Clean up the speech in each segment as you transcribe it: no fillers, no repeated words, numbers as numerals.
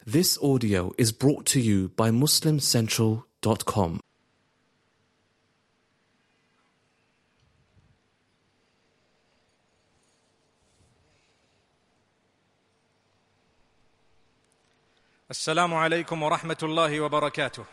This audio is brought to you by MuslimCentral.com. Assalamu alaikum wa rahmatullahi wa barakatuh.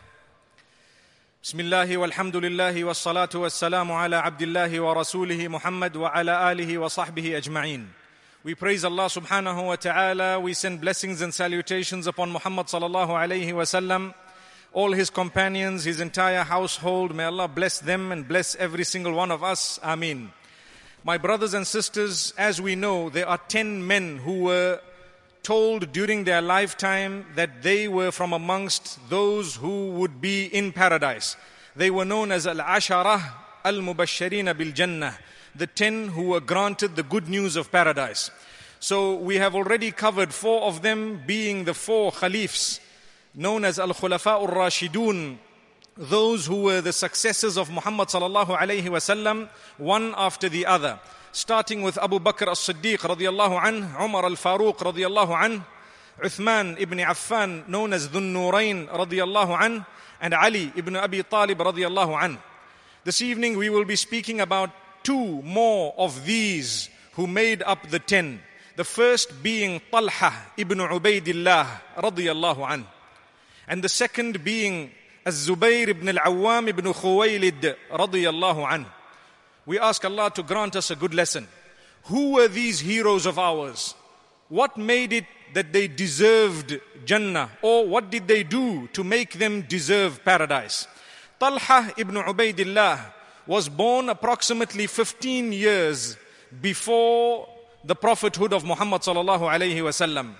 Bismillahi walhamdulillahi wa salatu wa salamu ala abdillahi wa rasulihi Muhammad wa ala alihi wa sahbihi ajma'in. We praise Allah subhanahu wa ta'ala. We send blessings and salutations upon Muhammad sallallahu alayhi wa sallam, all his companions, his entire household. May Allah bless them and bless every single one of us. Ameen. My brothers and sisters, as we know, there are 10 men who were told during their lifetime that they were from amongst those who would be in paradise. They were known as Al-Asharah Al-Mubashsharina Bil-Jannah, the 10 who were granted the good news of paradise. So we have already covered 4 of them, being the 4 Khalifs, known as Al-Khulafa Ar-Rashidun, those who were the successors of Muhammad sallallahu alayhi wa sallam, one after the other. Starting with Abu Bakr as-Siddiq radiyallahu anh, Umar al-Faruq radiyallahu anh, Uthman ibn Affan, known as Dhun Nurayn radiyallahu anh, and Ali ibn Abi Talib radiyallahu anh. This evening we will be speaking about 2 more of these who made up the 10. The first being Talha ibn Ubaidillah radiyallahu anh, and the second being Az-Zubayr ibn al-Awwam ibn Khuwaylid radiyallahu anh. We ask Allah to grant us a good lesson. Who were these heroes of ours? What made it that they deserved Jannah? Or what did they do to make them deserve paradise? Talha ibn Ubaidillah was born approximately 15 years before the prophethood of Muhammad sallallahu alayhi wasallam.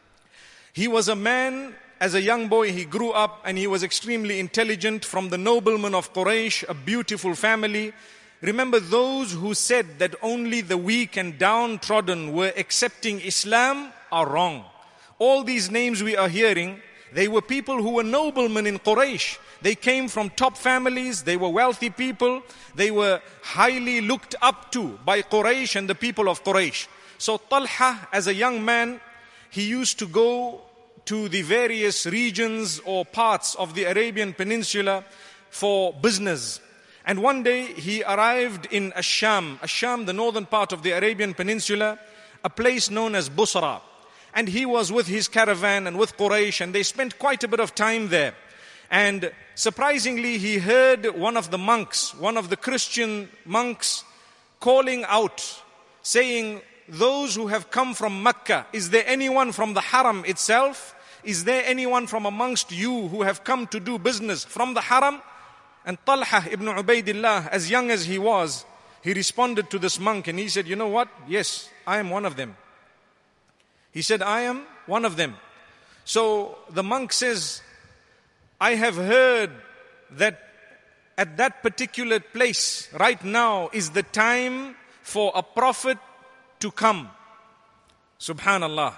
He was a man, as a young boy he grew up and he was extremely intelligent, from the noblemen of Quraysh, a beautiful family. Remember, those who said that only the weak and downtrodden were accepting Islam are wrong. All these names we are hearing, they were people who were noblemen in Quraysh. They came from top families, they were wealthy people, they were highly looked up to by Quraysh and the people of Quraysh. So Talha, as a young man, he used to go to the various regions or parts of the Arabian Peninsula for business. And one day he arrived in Ash-Sham, the northern part of the Arabian Peninsula, a place known as Busra. And he was with his caravan and with Quraysh, and they spent quite a bit of time there. And surprisingly, he heard one of the monks, one of the Christian monks, calling out, saying, "Those who have come from Mecca, is there anyone from the Haram itself? Is there anyone from amongst you who have come to do business from the Haram?" And Talha ibn Ubaidillah, as young as he was, he responded to this monk and he said, "You know what? Yes, I am one of them." He said, "I am one of them." So the monk says, "I have heard that at that particular place right now is the time for a prophet to come." Subhanallah.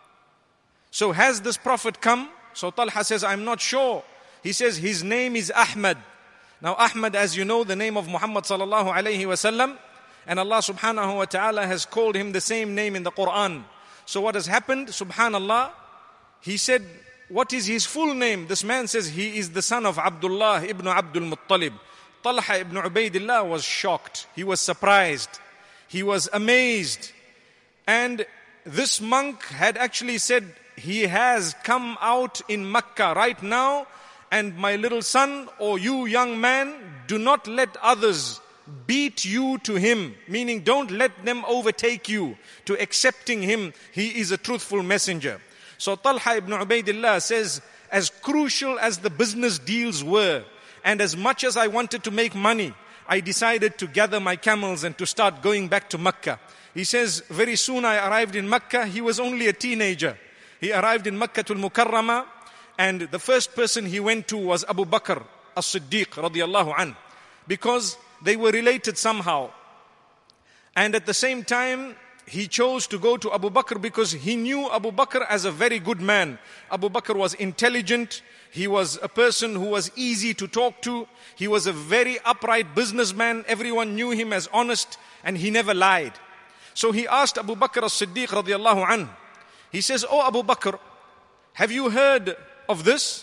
So has this prophet come? So Talha says, "I'm not sure." He says, "His name is Ahmad." Now Ahmad, as you know, the name of Muhammad sallallahu alayhi wasallam, and Allah subhanahu wa ta'ala has called him the same name in the Quran. So what has happened? Subhanallah. He said, "What is his full name?" This man says, "He is the son of Abdullah ibn Abdul Muttalib." Talha ibn Ubaidillah was shocked. He was surprised. He was amazed. And this monk had actually said, "He has come out in Mecca right now, and my little son, or you young man, do not let others beat you to him," meaning don't let them overtake you to accepting him. He is a truthful messenger. So Talha ibn Ubaidillah says, as crucial as the business deals were, and as much as I wanted to make money, I decided to gather my camels and to start going back to Mecca. He says, very soon I arrived in Mecca. He was only a teenager. He arrived in Makkah al-Mukarramah, and the first person he went to was Abu Bakr as-Siddiq radiyallahu anh, because they were related somehow. And at the same time, he chose to go to Abu Bakr because he knew Abu Bakr as a very good man. Abu Bakr was intelligent. He was a person who was easy to talk to. He was a very upright businessman. Everyone knew him as honest, and he never lied. So he asked Abu Bakr as-Siddiq radiyallahu anh. He says, "Oh Abu Bakr, have you heard of this?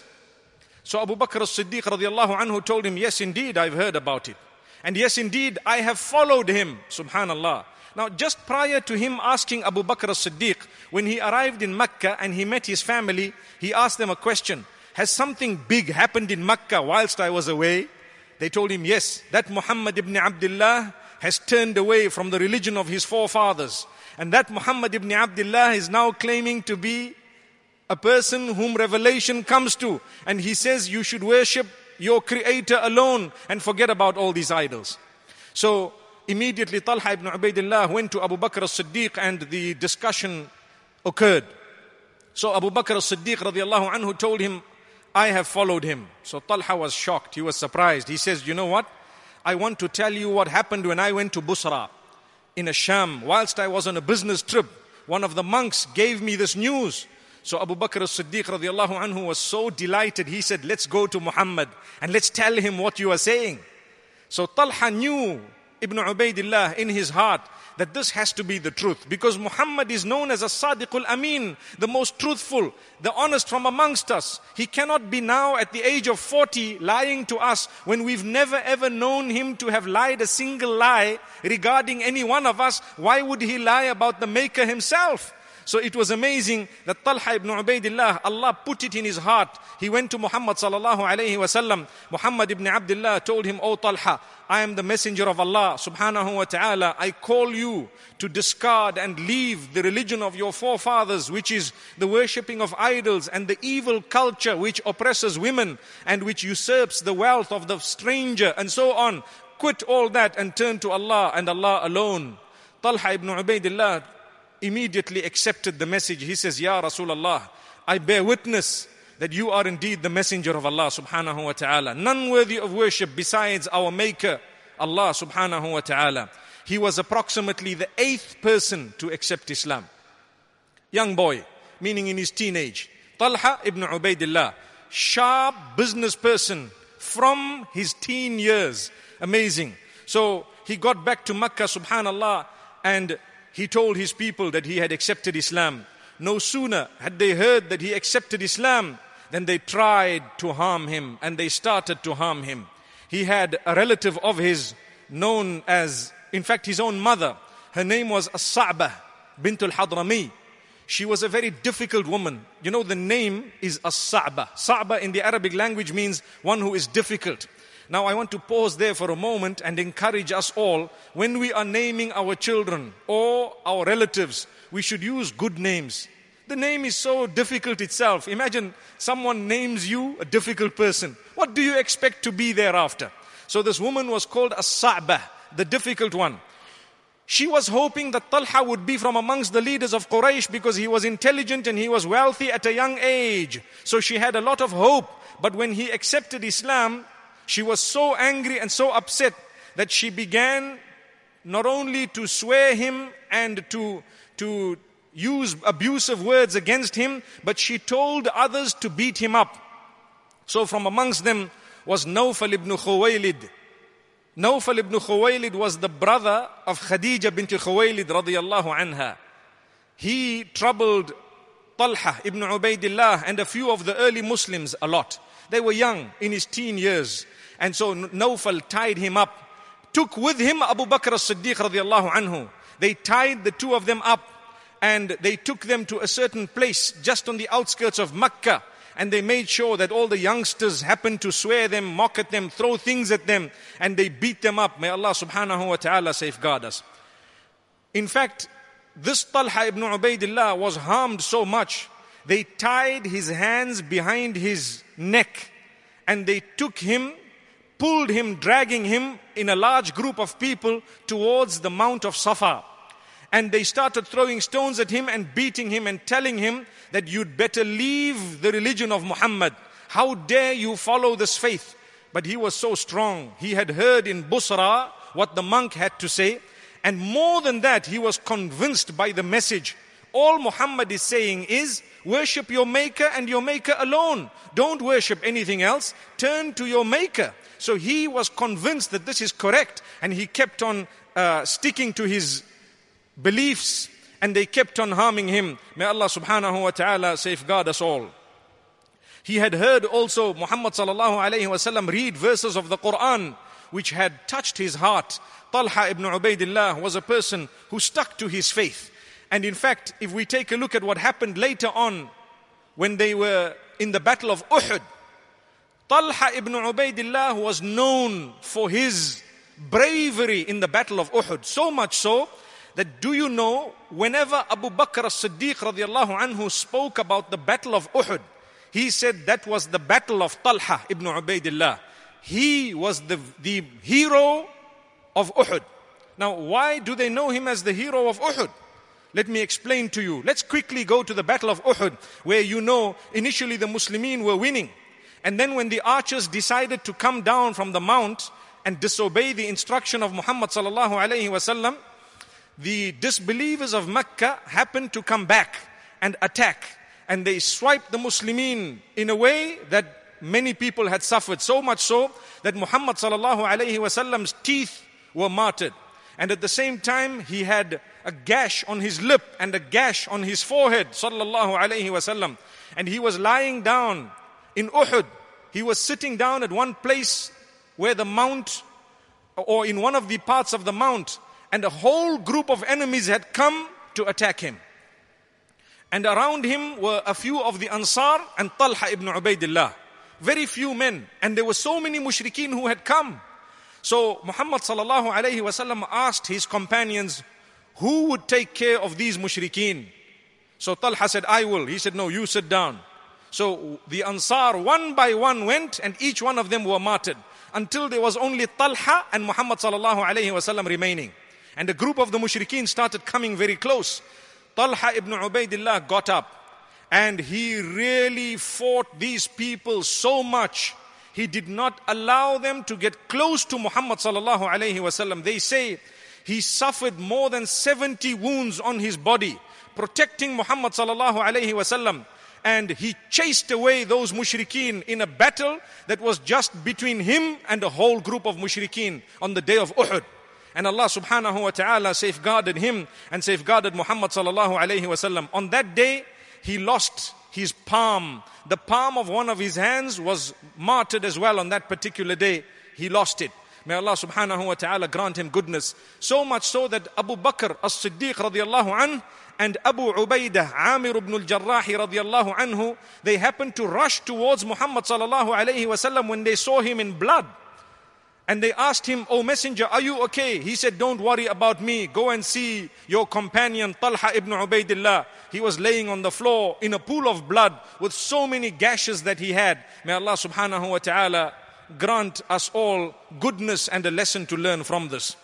So Abu Bakr as-Siddiq radiallahu anhu told him, yes, indeed, I've heard about it. And yes, indeed, I have followed him. Subhanallah. Now, just prior to him asking Abu Bakr as-Siddiq, when he arrived in Mecca and he met his family, he asked them a question. Has something big happened in Mecca whilst I was away? They told him, yes, that Muhammad ibn Abdullah has turned away from the religion of his forefathers. And that Muhammad ibn Abdullah is now claiming to be a person whom revelation comes to. And he says you should worship your creator alone and forget about all these idols. So immediately Talha ibn Ubaidillah went to Abu Bakr as-Siddiq and the discussion occurred. So Abu Bakr as-Siddiq radiallahu anhu told him, I have followed him. So Talha was shocked. He was surprised. He says, you know what? I want to tell you what happened when I went to Busra in Sham. Whilst I was on a business trip, one of the monks gave me this news. So Abu Bakr as-Siddiq radiallahu anhu was so delighted. He said, let's go to Muhammad and let's tell him what you are saying. So Talha knew, Ibn Ubaidillah, in his heart that this has to be the truth, because Muhammad is known as a Sadiqul Amin, the most truthful, the honest from amongst us. He cannot be now at the age of 40 lying to us when we've never ever known him to have lied a single lie regarding any one of us. Why would he lie about the Maker himself? So it was amazing that Talha ibn Ubaidillah, Allah put it in his heart. He went to Muhammad sallallahu alayhi wa sallam. Muhammad ibn Abdullah told him, O Talha, I am the messenger of Allah subhanahu wa ta'ala. I call you to discard and leave the religion of your forefathers, which is the worshipping of idols and the evil culture which oppresses women and which usurps the wealth of the stranger and so on. Quit all that and turn to Allah and Allah alone. Talha ibn Ubaidillah immediately accepted the message. He says, Ya Rasulullah, I bear witness that you are indeed the messenger of Allah subhanahu wa ta'ala. None worthy of worship besides our Maker, Allah subhanahu wa ta'ala. He was approximately the 8th person to accept Islam. Young boy, meaning in his teenage. Talha ibn Ubaidillah, sharp business person from his teen years. Amazing. So he got back to Makkah, subhanallah, and he told his people that he had accepted Islam. No sooner had they heard that he accepted Islam than they tried to harm him, and they started to harm him. He had a relative of his known as, in fact, his own mother. Her name was As-Sa'bah bint al-Hadrami. She was a very difficult woman. You know, the name is As-Sa'bah. Sa'bah in the Arabic language means one who is difficult. Now I want to pause there for a moment and encourage us all, when we are naming our children or our relatives, we should use good names. The name is so difficult itself. Imagine someone names you a difficult person. What do you expect to be thereafter? So this woman was called As-Sa'bah, the difficult one. She was hoping that Talha would be from amongst the leaders of Quraysh because he was intelligent and he was wealthy at a young age. So she had a lot of hope. But when he accepted Islam, she was so angry and so upset that she began not only to swear him and to use abusive words against him, but she told others to beat him up. So from amongst them was Nawfal ibn Khuwaylid. Nawfal ibn Khuwaylid was the brother of Khadija bint Khuwaylid radiyallahu anha. He troubled Talha ibn Ubaidillah and a few of the early Muslims a lot. They were young, in his teen years. And so Nawfal tied him up, took with him Abu Bakr as-Siddiq radiallahu anhu. They tied the two of them up and they took them to a certain place just on the outskirts of Mecca. And they made sure that all the youngsters happened to swear them, mock at them, throw things at them, and they beat them up. May Allah subhanahu wa ta'ala safeguard us. In fact, this Talha ibn Ubaidillah was harmed so much, they tied his hands behind his neck and they took him, pulled him, dragging him in a large group of people towards the Mount of Safa. And they started throwing stones at him and beating him and telling him that you'd better leave the religion of Muhammad. How dare you follow this faith? But he was so strong. He had heard in Busra what the monk had to say. And more than that, he was convinced by the message. All Muhammad is saying is, worship your Maker and your Maker alone. Don't worship anything else. Turn to your Maker. So he was convinced that this is correct. And he kept on sticking to his beliefs. And they kept on harming him. May Allah subhanahu wa ta'ala safeguard us all. He had heard also Muhammad sallallahu alayhi wasallam read verses of the Quran which had touched his heart. Talha ibn Ubaidillah was a person who stuck to his faith. And in fact, if we take a look at what happened later on when they were in the battle of Uhud, Talha ibn Ubaidillah was known for his bravery in the battle of Uhud. So much so that, do you know, whenever Abu Bakr as-Siddiq radiallahu anhu spoke about the battle of Uhud, he said that was the battle of Talha ibn Ubaidillah. He was the hero of Uhud. Now, why do they know him as the hero of Uhud? Let me explain to you. Let's quickly go to the battle of Uhud, where you know initially the Muslimin were winning. And then when the archers decided to come down from the mount and disobey the instruction of Muhammad sallallahu alayhi wasallam, the disbelievers of Mecca happened to come back and attack. And they swiped the Muslimin in a way that many people had suffered. So much so that Muhammad sallallahu alayhi wasallam's teeth were martyred. And at the same time, he had a gash on his lip and a gash on his forehead, sallallahu alayhi wasallam. And he was lying down in Uhud. He was sitting down at one place where the mount, or in one of the parts of the mount, and a whole group of enemies had come to attack him. And around him were a few of the Ansar and Talha ibn Ubaidillah. Very few men. And there were so many mushrikeen who had come. So Muhammad sallallahu alayhi wasallam asked his companions, who would take care of these mushrikeen? So Talha said, I will. He said, no, you sit down. So the Ansar one by one went, and each one of them were martyred, until there was only Talha and Muhammad sallallahu alayhi wasallam remaining. And a group of the mushrikeen started coming very close. Talha ibn Ubaidillah got up, and he really fought these people so much. He did not allow them to get close to Muhammad sallallahu alayhi wasallam. They say he suffered more than 70 wounds on his body, protecting Muhammad sallallahu alayhi wasallam. And he chased away those mushrikeen in a battle that was just between him and a whole group of mushrikeen on the day of Uhud. And Allah subhanahu wa ta'ala safeguarded him and safeguarded Muhammad sallallahu alayhi wasallam. On that day, he lost his palm. The palm of one of his hands was martyred as well on that particular day. He lost it. May Allah subhanahu wa ta'ala grant him goodness. So much so that Abu Bakr as-Siddiq radiallahu anhu and Abu Ubaidah, Amir ibn al-Jarrahi radiallahu anhu, they happened to rush towards Muhammad sallallahu alayhi wasallam when they saw him in blood. And they asked him, "O Messenger, are you okay?" He said, "Don't worry about me. Go and see your companion Talha ibn Ubaidillah. He was laying on the floor in a pool of blood with so many gashes that he had." May Allah subhanahu wa ta'ala grant us all goodness and a lesson to learn from this.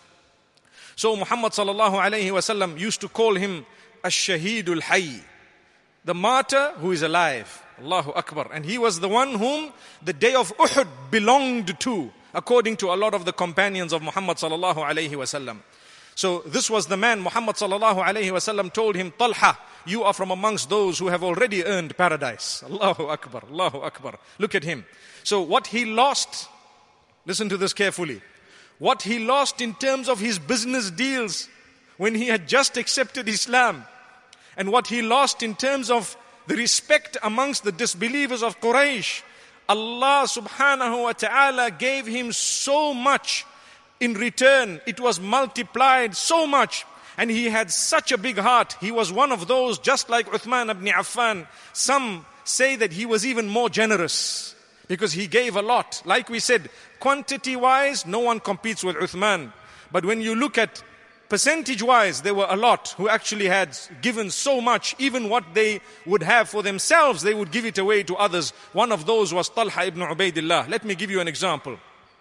So Muhammad sallallahu alayhi wasallam used to call him Ash-Shahidul Hayy, the martyr who is alive. Allahu Akbar. And he was the one whom the day of Uhud belonged to, according to a lot of the companions of Muhammad sallallahu alayhi wasallam. So this was the man. Muhammad sallallahu alayhi wasallam told him, "Talha, you are from amongst those who have already earned paradise." Allahu Akbar, Allahu Akbar. Look at him. So what he lost, listen to this carefully, what he lost in terms of his business deals when he had just accepted Islam, and what he lost in terms of the respect amongst the disbelievers of Quraysh, Allah subhanahu wa ta'ala gave him so much in return. It was multiplied so much. And he had such a big heart. He was one of those, just like Uthman ibn Affan. Some say that he was even more generous because he gave a lot. Like we said, quantity-wise, no one competes with Uthman. But when you look at percentage-wise, there were a lot who actually had given so much. Even what they would have for themselves, they would give it away to others. One of those was Talha ibn Ubaidillah. Let me give you an example.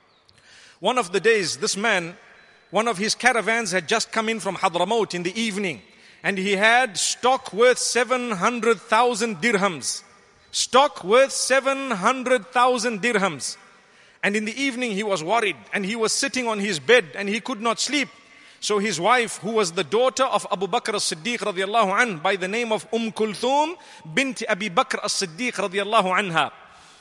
One of the days, this man, one of his caravans had just come in from Hadramaut in the evening. And he had stock worth 700,000 dirhams. Stock worth 700,000 dirhams. And in the evening he was worried. And he was sitting on his bed and he could not sleep. So his wife, who was the daughter of Abu Bakr as-Siddiq radiallahu anhu, by the name of Kulthum bint Abi Bakr as-Siddiq radiallahu anha,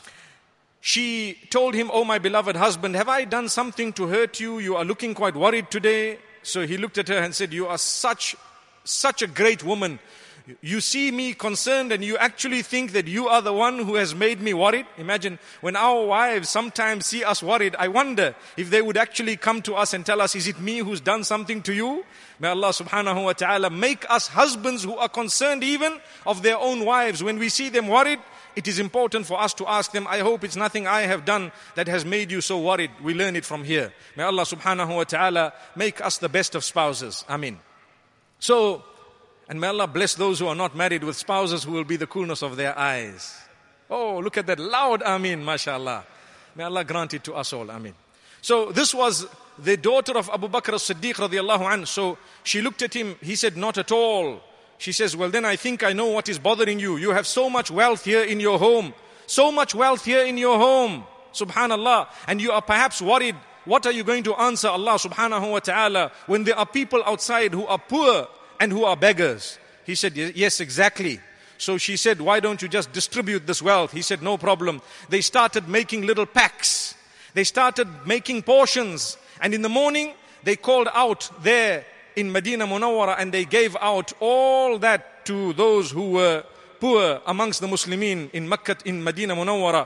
she told him, "Oh my beloved husband, have I done something to hurt you? You are looking quite worried today." So he looked at her and said, "You are such a great woman. You see me concerned and you actually think that you are the one who has made me worried. Imagine when our wives sometimes see us worried, I wonder if they would actually come to us and tell us, is it me who's done something to you? May Allah subhanahu wa ta'ala make us husbands who are concerned even of their own wives. When we see them worried, it is important for us to ask them, I hope it's nothing I have done that has made you so worried. We learn it from here. May Allah subhanahu wa ta'ala make us the best of spouses. Ameen. So, and may Allah bless those who are not married with spouses who will be the coolness of their eyes. Oh, look at that loud Ameen, mashallah. May Allah grant it to us all, Ameen. So this was the daughter of Abu Bakr as-Siddiq radiallahu anhu. So she looked at him, he said, not at all. She says, well then I think I know what is bothering you. You have so much wealth here in your home. So much wealth here in your home. Subhanallah. And you are perhaps worried, what are you going to answer Allah subhanahu wa ta'ala when there are people outside who are poor and who are beggars? He said, yes, exactly. So she said, why don't you just distribute this wealth? He said, no problem. They started making little packs. They started making portions. And in the morning, they called out there in Medina Munawwara and they gave out all that to those who were poor amongst the Muslimin in Makkah, in Medina Munawwara.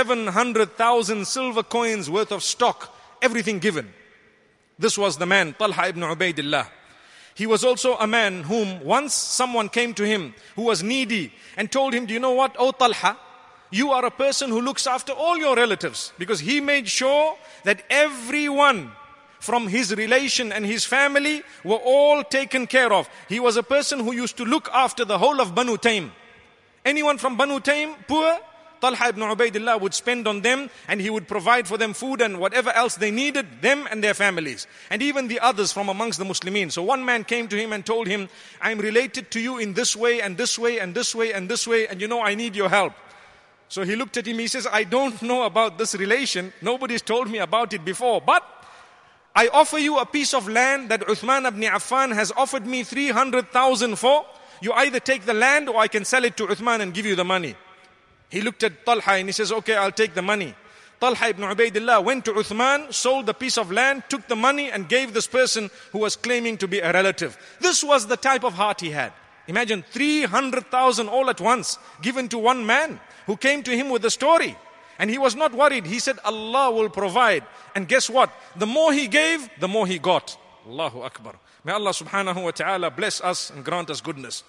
700,000 silver coins worth of stock, everything given. This was the man, Talha ibn Ubaidillah. He was also a man whom once someone came to him who was needy and told him, do you know what, oh Talha, you are a person who looks after all your relatives, because he made sure that everyone from his relation and his family were all taken care of. He was a person who used to look after the whole of Banu Taym. Anyone from Banu Taym, poor, Talha ibn Ubaidillah would spend on them and he would provide for them food and whatever else they needed, them and their families. And even the others from amongst the Muslimin. So one man came to him and told him, I'm related to you in this way and this way and this way and this way, and you know I need your help. So he looked at him, he says, I don't know about this relation. Nobody's told me about it before. But I offer you a piece of land that Uthman ibn Affan has offered me 300,000 for. You either take the land or I can sell it to Uthman and give you the money. He looked at Talha and he says, okay, I'll take the money. Talha ibn Ubaidillah went to Uthman, sold the piece of land, took the money and gave this person who was claiming to be a relative. This was the type of heart he had. Imagine 300,000 all at once given to one man who came to him with a story. And he was not worried. He said, Allah will provide. And guess what? The more he gave, the more he got. Allahu Akbar. May Allah subhanahu wa ta'ala bless us and grant us goodness.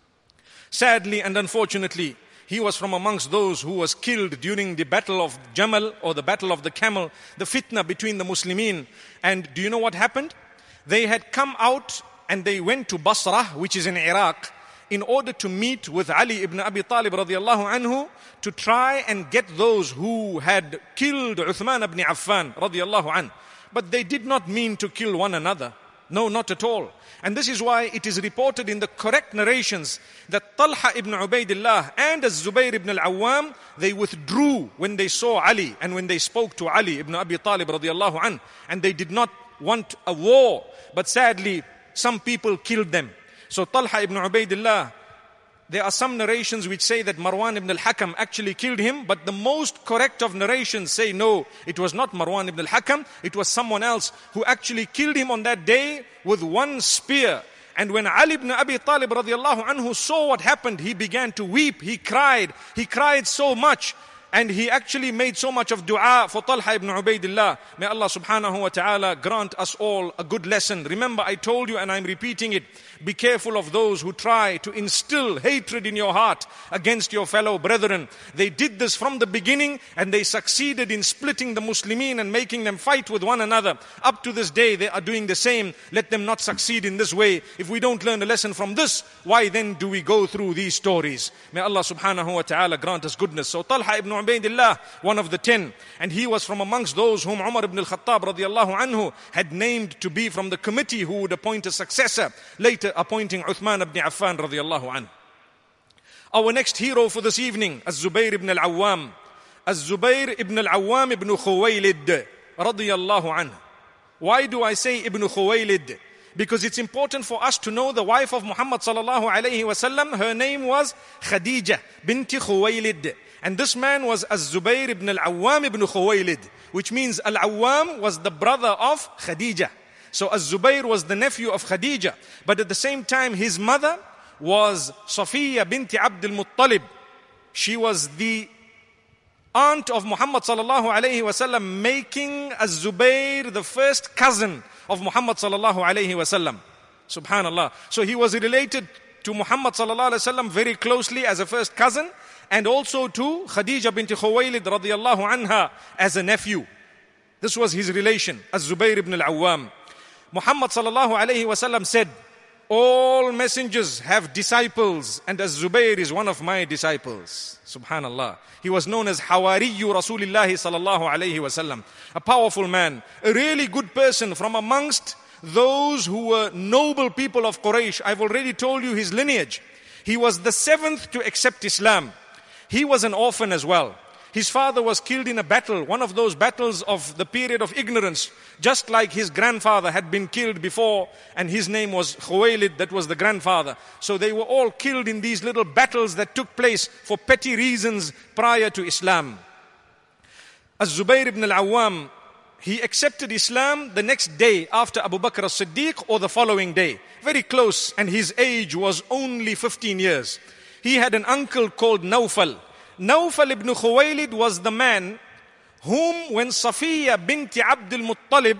Sadly and unfortunately, he was from amongst those who was killed during the battle of Jamal, or the battle of the camel, the fitna between the Muslimin. And do you know what happened? They had come out and they went to Basra, which is in Iraq, in order to meet with Ali ibn Abi Talib radiallahu anhu to try and get those who had killed Uthman ibn Affan radiallahu anhu. But they did not mean to kill one another. No, not at all. And this is why it is reported in the correct narrations that Talha ibn Ubaidillah and Az-Zubayr ibn al-Awwam, they withdrew when they saw Ali and when they spoke to Ali ibn Abi Talib radiallahu anhu. And they did not want a war. But sadly, some people killed them. So Talha ibn Ubaidillah, there are some narrations which say that Marwan ibn al-Hakam actually killed him, but the most correct of narrations say no, it was not Marwan ibn al-Hakam, it was someone else who actually killed him on that day with one spear. And when Ali ibn Abi Talib radiallahu anhu saw what happened, he began to weep, he cried so much. And he actually made so much of dua for Talha ibn Ubaidillah. May Allah subhanahu wa ta'ala grant us all a good lesson. Remember, I told you and I'm repeating it. Be careful of those who try to instill hatred in your heart against your fellow brethren. They did this from the beginning and they succeeded in splitting the Muslimin and making them fight with one another. Up to this day, they are doing the same. Let them not succeed in this way. If we don't learn a lesson from this, why then do we go through these stories? May Allah subhanahu wa ta'ala grant us goodness. So Talha ibn Ubaidillah, one of the 10, and he was from amongst those whom Umar ibn al-Khattab radiallahu anhu had named to be from the committee who would appoint a successor, later appointing Uthman ibn Affan radiallahu anhu. Our next hero for this evening, Az-Zubayr ibn al-Awwam. Az-Zubayr ibn al-Awwam ibn Khuwaylid radiyallahu anhu. Why do I say Ibn Khuwaylid? Because it's important for us to know the wife of Muhammad sallallahu alayhi wasallam. Her name was Khadija binti Khuwaylid. And this man was Az-Zubayr ibn al-Awwam ibn Khuwaylid, which means Al-Awwam was the brother of Khadija. So Az-Zubayr was the nephew of Khadija. But at the same time, his mother was Safiya binti Abdul Muttalib. She was the aunt of Muhammad sallallahu alayhi wasallam, making Az-Zubayr the first cousin of Muhammad sallallahu alayhi wasallam. Subhanallah. So he was related to Muhammad sallallahu alayhi wasallam very closely as a first cousin, and also to Khadija binti Khuwaylid radiyallahu anha as a nephew. This was his relation, Az-Zubayr ibn al-Awwam. Muhammad sallallahu alayhi wasallam said, all messengers have disciples, and Az-Zubayr is one of my disciples. Subhanallah. He was known as Hawariyu Rasulillahi sallallahu alayhi wasallam. A powerful man, a really good person from amongst those who were noble people of Quraysh. I've already told you his lineage. He was the 7th to accept Islam. He was an orphan as well. His father was killed in a battle, one of those battles of the period of ignorance, just like his grandfather had been killed before, and his name was Khuwaylid, that was the grandfather. So they were all killed in these little battles that took place for petty reasons prior to Islam. Az-Zubayr ibn al-Awwam, he accepted Islam the next day after Abu Bakr as-Siddiq, or the following day. Very close, and his age was only 15 years. He had an uncle called Nawfal. Nawfal ibn Khuwaylid was the man whom, when Safiya binti Abdul Muttalib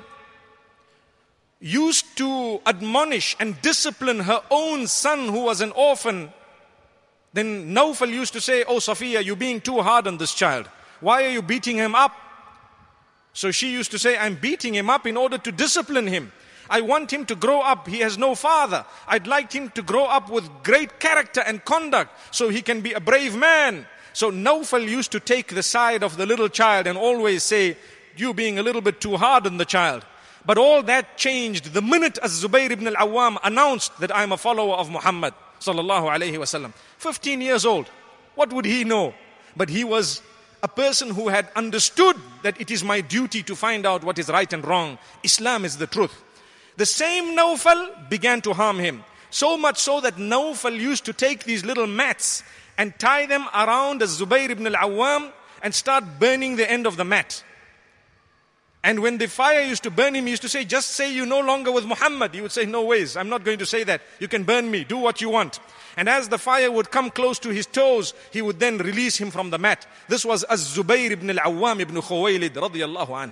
used to admonish and discipline her own son who was an orphan, then Nawfal used to say, "Oh Safiya, you're being too hard on this child. Why are you beating him up?" So she used to say, "I'm beating him up in order to discipline him. I want him to grow up. He has no father. I'd like him to grow up with great character and conduct so he can be a brave man." So Nawfal used to take the side of the little child and always say, "You being a little bit too hard on the child." But all that changed the minute Az-Zubayr ibn al-Awwam announced that I'm a follower of Muhammad sallallahu alayhi wasallam. 15 years old. What would he know? But he was a person who had understood that it is my duty to find out what is right and wrong. Islam is the truth. The same Nawfal began to harm him. So much so that Nawfal used to take these little mats and tie them around Az-Zubayr ibn al-Awwam and start burning the end of the mat. And when the fire used to burn him, he used to say, "Just say you're no longer with Muhammad." He would say, "No ways, I'm not going to say that. You can burn me, do what you want." And as the fire would come close to his toes, he would then release him from the mat. This was Az-Zubayr ibn al-Awwam ibn Khuwaylid radiyallahu anhu.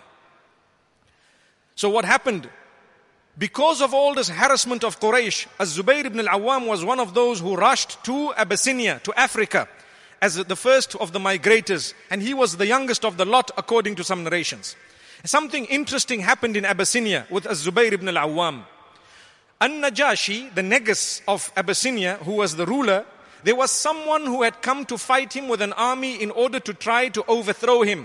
So what happened? Because of all this harassment of Quraysh, Az-Zubayr ibn al-Awwam was one of those who rushed to Abyssinia, to Africa, as the first of the migrators. And he was the youngest of the lot, according to some narrations. Something interesting happened in Abyssinia with Az-Zubayr ibn al-Awwam. An-Najashi, the Negus of Abyssinia, who was the ruler, there was someone who had come to fight him with an army in order to try to overthrow him.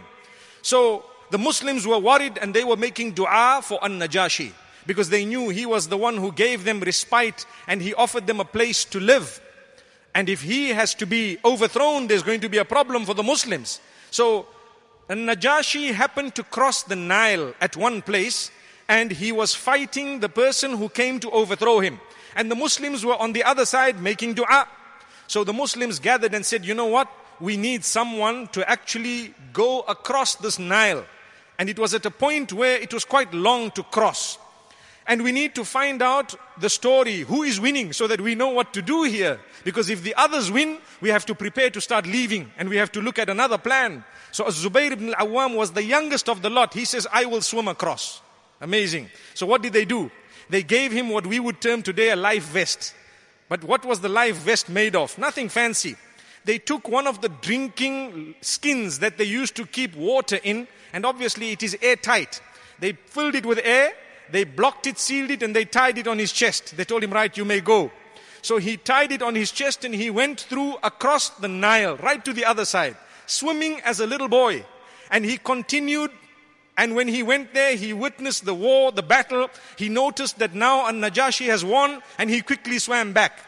So the Muslims were worried and they were making dua for An-Najashi, because they knew he was the one who gave them respite and he offered them a place to live. And if he has to be overthrown, there's going to be a problem for the Muslims. So An-Najashi happened to cross the Nile at one place, and he was fighting the person who came to overthrow him. And the Muslims were on the other side making dua. So the Muslims gathered and said, "You know what? We need someone to actually go across this Nile." And it was at a point where it was quite long to cross. And we need to find out the story, who is winning, so that we know what to do here. Because if the others win, we have to prepare to start leaving, and we have to look at another plan. So Az-Zubayr ibn al-Awwam was the youngest of the lot. He says, "I will swim across." Amazing. So what did they do? They gave him what we would term today a life vest. But what was the life vest made of? Nothing fancy. They took one of the drinking skins that they used to keep water in, and obviously it is airtight. They filled it with air, they blocked it, sealed it, and they tied it on his chest. They told him, "Right, you may go." So he tied it on his chest and he went through across the Nile, right to the other side, swimming as a little boy. And he continued, and when he went there, he witnessed the war, the battle. He noticed that now An-Najashi has won, and he quickly swam back.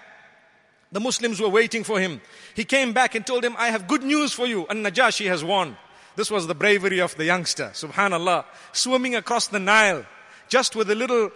The Muslims were waiting for him. He came back and told them, "I have good news for you. An-Najashi has won." This was the bravery of the youngster, subhanallah, swimming across the Nile, just with a little,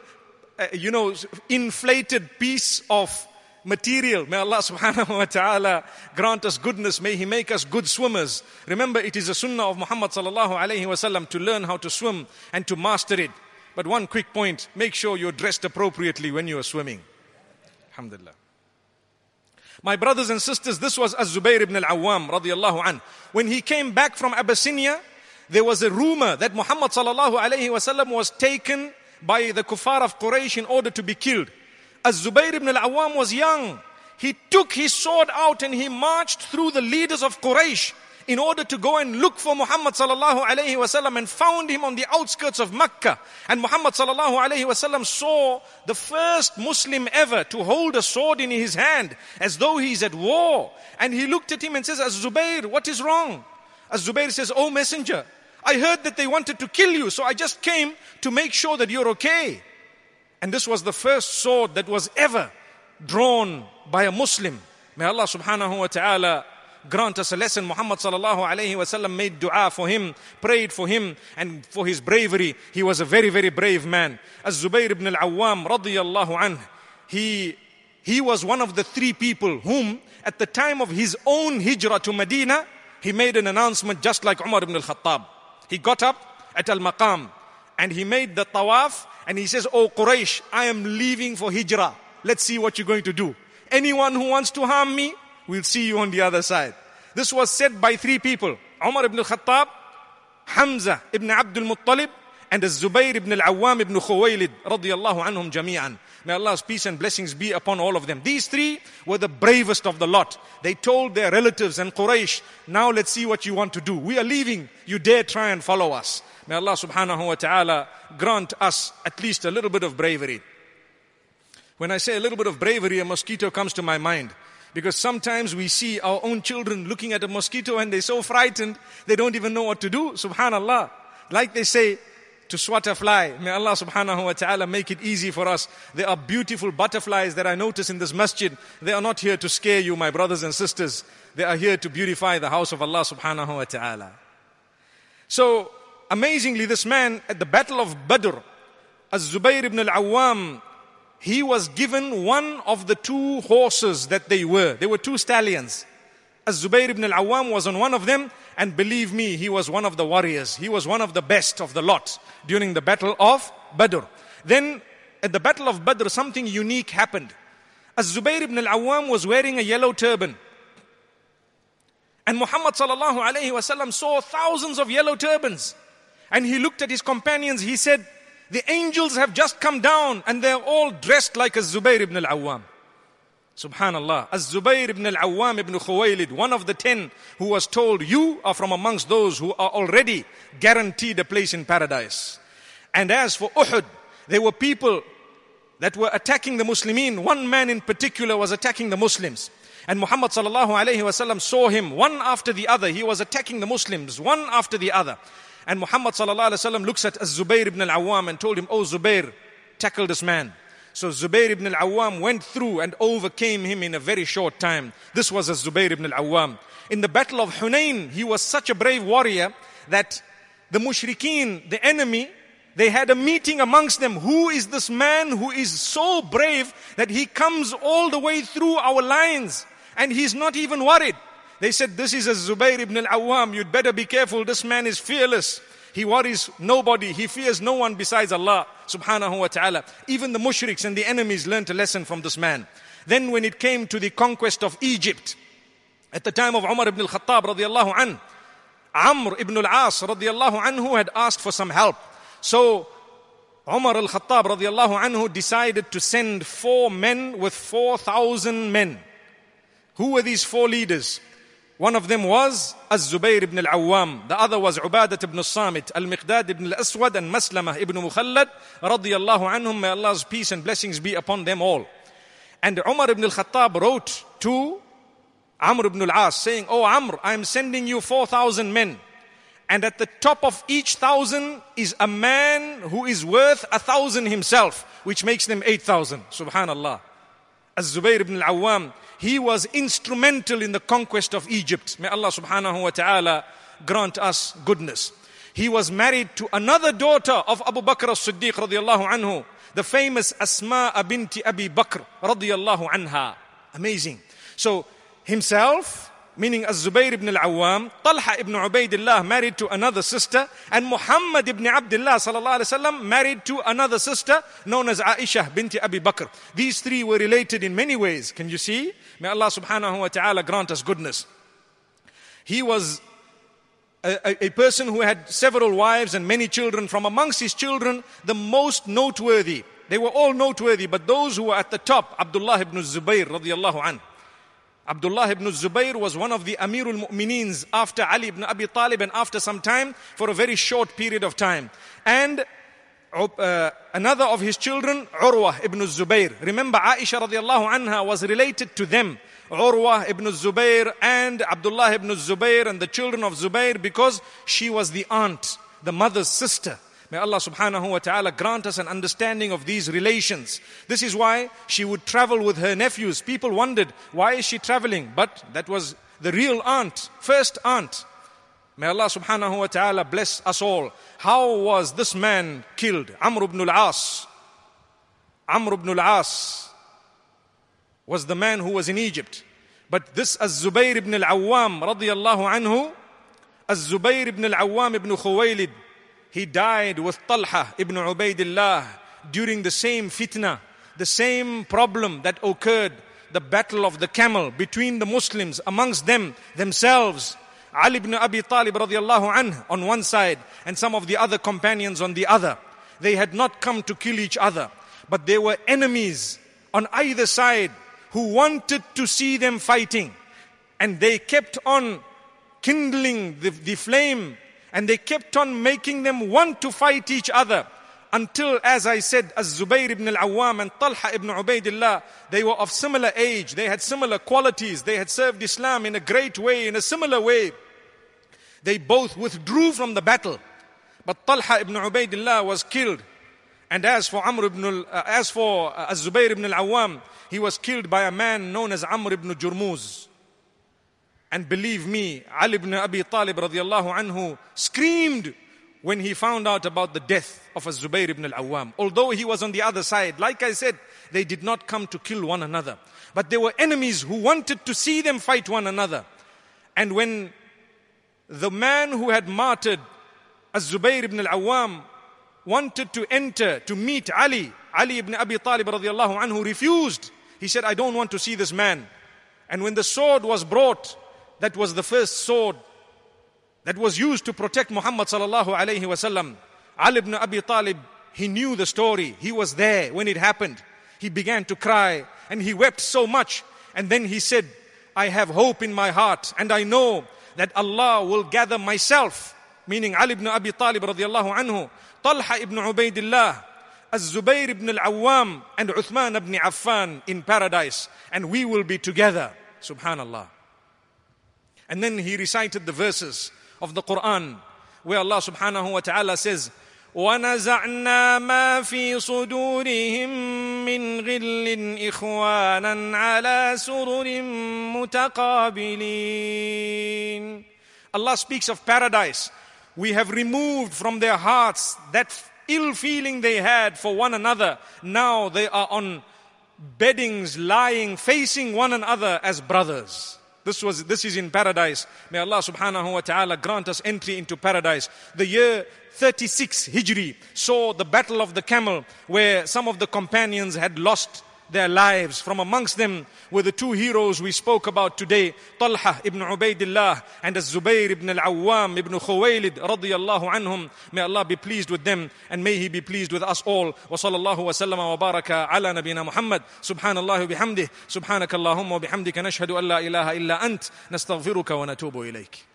inflated piece of material. May Allah subhanahu wa ta'ala grant us goodness. May He make us good swimmers. Remember, it is a sunnah of Muhammad sallallahu alayhi wa sallam to learn how to swim and to master it. But one quick point, make sure you're dressed appropriately when you are swimming. Alhamdulillah. My brothers and sisters, this was Az-Zubayr ibn al-Awwam radiyallahu anh. When he came back from Abyssinia, there was a rumor that Muhammad sallallahu alayhi wasallam was taken by the kuffar of Quraysh in order to be killed. Az-Zubayr ibn al-Awwam was young. He took his sword out and he marched through the leaders of Quraysh in order to go and look for Muhammad sallallahu alayhi wasallam, and found him on the outskirts of Mecca. And Muhammad sallallahu alayhi wasallam saw the first Muslim ever to hold a sword in his hand as though he's at war. And he looked at him and says, Az-Zubayr, what is wrong? Az-Zubayr says, "Oh Messenger, I heard that they wanted to kill you, so I just came to make sure that you're okay." And this was the first sword that was ever drawn by a Muslim. May Allah subhanahu wa ta'ala grant us a lesson. Muhammad sallallahu alayhi wa sallam made dua for him, prayed for him and for his bravery. He was a very, very brave man. Az-Zubayr ibn al-Awwam radiyallahu anh, he was one of the three people whom at the time of his own hijrah to Medina, he made an announcement just like Umar ibn al-Khattab. He got up at Al-Maqam and he made the tawaf and he says, "Oh Quraysh, I am leaving for hijrah. Let's see what you're going to do. Anyone who wants to harm me, we'll see you on the other side." This was said by three people: Umar ibn al-Khattab, Hamza ibn Abdul Muttalib, and Az-Zubayr ibn al-Awwam ibn Khuwaylid radiyallahu anhum jami'an. May Allah's peace and blessings be upon all of them. These three were the bravest of the lot. They told their relatives and Quraysh, "Now let's see what you want to do. We are leaving. You dare try and follow us." May Allah subhanahu wa ta'ala grant us at least a little bit of bravery. When I say a little bit of bravery, a mosquito comes to my mind. Because sometimes we see our own children looking at a mosquito and they're so frightened, they don't even know what to do. Subhanallah. Like they say, to swat a fly. May Allah subhanahu wa ta'ala make it easy for us. There are beautiful butterflies that I notice in this masjid. They are not here to scare you, my brothers and sisters. They are here to beautify the house of Allah subhanahu wa ta'ala. So, amazingly, this man at the battle of Badr, Az-Zubayr ibn al-Awwam, he was given one of the two horses that they were. There were two stallions. Az-Zubayr ibn al-Awwam was on one of them, and believe me, he was one of the warriors. He was one of the best of the lot during the battle of Badr. Then at the battle of Badr, something unique happened. Az-Zubayr ibn al-Awwam was wearing a yellow turban. And Muhammad sallallahu alayhi wasallam saw thousands of yellow turbans. And he looked at his companions, he said, "The angels have just come down and they're all dressed like Az-Zubayr ibn al-Awwam." Subhanallah. Az-Zubayr ibn al-Awwam ibn Khuwaylid, one of the 10 who was told, "You are from amongst those who are already guaranteed a place in paradise." And as for Uhud, there were people that were attacking the Muslimin. One man in particular was attacking the Muslims. And Muhammad sallallahu alayhi wasallam saw him one after the other. He was attacking the Muslims one after the other. And Muhammad sallallahu alayhi wasallam looks at Az-Zubayr ibn al-Awwam and told him, "Oh Zubayr, tackle this man." So Zubayr ibn al-Awwam went through and overcame him in a very short time. This was Az-Zubayr ibn al-Awwam. In the battle of Hunayn, he was such a brave warrior that the mushrikeen, the enemy, they had a meeting amongst them. Who is this man who is so brave that he comes all the way through our lines and he's not even worried? They said, "This is Az-Zubayr ibn al-Awwam. You'd better be careful. This man is fearless. He worries nobody. He fears no one besides Allah subhanahu wa ta'ala." Even the mushriks and the enemies learned a lesson from this man. Then when it came to the conquest of Egypt, at the time of Umar ibn al-Khattab radiyallahu anhu, Amr ibn al-As radiyallahu anhu had asked for some help. So Umar al-Khattab radiyallahu anhu decided to send 4 men with 4,000 men. Who were these 4 leaders? One of them was Az-Zubayr ibn al-Awwam. The other was Ubadat ibn al-Samit, Al-Miqdad ibn al-Aswad, and Maslamah ibn Mukhallad radiyallahu anhum. May Allah's peace and blessings be upon them all. And Umar ibn al-Khattab wrote to Amr ibn al-As saying, "Oh Amr, I am sending you 4,000 men. And at the top of each 1,000 is a man who is worth 1,000 himself, which makes them 8,000. Subhanallah. Az-Zubayr ibn al-Awwam, he was instrumental in the conquest of Egypt. May Allah subhanahu wa ta'ala grant us goodness. He was married to another daughter of Abu Bakr as-Siddiq radiyallahu anhu, the famous Asma binti Abi Bakr radiyallahu anha. Amazing. So himself, meaning Az-Zubayr ibn al-Awwam, Talha ibn Ubaidillah married to another sister, and Muhammad ibn Abdullah sallallahu alaihi wasallam married to another sister known as Aisha binti Abi Bakr. These 3 were related in many ways. Can you see? May Allah subhanahu wa ta'ala grant us goodness. He was a person who had several wives and many children. From amongst his children, the most noteworthy, they were all noteworthy, but those who were at the top, Abdullah ibn Zubayr radiyallahu anhu. Abdullah ibn Zubayr was one of the Amirul Mu'mineen after Ali ibn Abi Talib, and after some time, for a very short period of time. And another of his children, Urwa ibn Zubayr. Remember, Aisha radiyallahu anha was related to them, Urwa ibn Zubayr and Abdullah ibn Zubayr and the children of Zubayr, because she was the aunt, the mother's sister. May Allah subhanahu wa ta'ala grant us an understanding of these relations. This is why she would travel with her nephews. People wondered, why is she traveling? But that was the real aunt, first aunt. May Allah subhanahu wa ta'ala bless us all. How was this man killed? Amr ibn al-As. Amr ibn al-As was the man who was in Egypt. But this Az-Zubayr ibn al-Awwam radiyallahu anhu, Az-Zubayr ibn al-Awwam ibn Khuwaylid, he died with Talha ibn Ubaidillah during the same fitna, the same problem that occurred, the battle of the camel between the Muslims amongst themselves. Ali ibn Abi Talib radiyallahu anhu on one side and some of the other companions on the other. They had not come to kill each other, but there were enemies on either side who wanted to see them fighting. And they kept on kindling the flame, and they kept on making them want to fight each other, until, as I said, Az-Zubayr ibn al-Awwam and Talha ibn Ubaidillah, they were of similar age, they had similar qualities, they had served Islam in a great way, in a similar way. They both withdrew from the battle, but Talha ibn Ubaidillah was killed. And as for Az-Zubayr ibn al-Awwam, he was killed by a man known as Amr ibn Jurmuz. And believe me, Ali ibn Abi Talib radiyallahu anhu screamed when he found out about the death of Az-Zubayr ibn al-Awwam. Although he was on the other side, like I said, they did not come to kill one another, but there were enemies who wanted to see them fight one another. And when the man who had martyred Az-Zubayr ibn al-Awwam wanted to enter to meet Ali ibn Abi Talib radiyallahu anhu refused. He said, I don't want to see this man. And when the sword was brought, that was the first sword that was used to protect Muhammad sallallahu alayhi wasallam. Ali ibn Abi Talib, he knew the story. He was there when it happened. He began to cry and he wept so much. And then he said, I have hope in my heart and I know that Allah will gather myself, meaning Ali ibn Abi Talib radiyallahu anhu, Talha ibn Ubaidillah, Az-Zubayr ibn al-Awwam and Uthman ibn Affan in paradise, and we will be together. Subhanallah. And then he recited the verses of the Quran where Allah subhanahu wa ta'ala says, وَنَزَعْنَا مَا فِي صُدُورِهِم مِّن غِلٍّ إِخْوَانًا عَلَى سُرُرٍ مُتَقَابِلِينَ. Allah speaks of paradise. We have removed from their hearts that ill feeling they had for one another. Now they are on beddings, lying, facing one another as brothers. This is in paradise. May Allah subhanahu wa ta'ala grant us entry into paradise. The year 36 Hijri saw the battle of the camel, where some of the companions had lost their lives. From amongst them were the two heroes we spoke about today, Talha ibn Ubaidillah and Az-Zubayr ibn al-Awwam ibn Khuwaylid radiyallahu anhum. May Allah be pleased with them and may He be pleased with us all. Wa sallallahu wa sallama wa baraka ala nabina Muhammad. Subhanallah wa bihamdih. Subhanakallahumma wa bihamdika nashhadu an la ilaha illa ant. Nastaghfiruka wa natubu ilayk.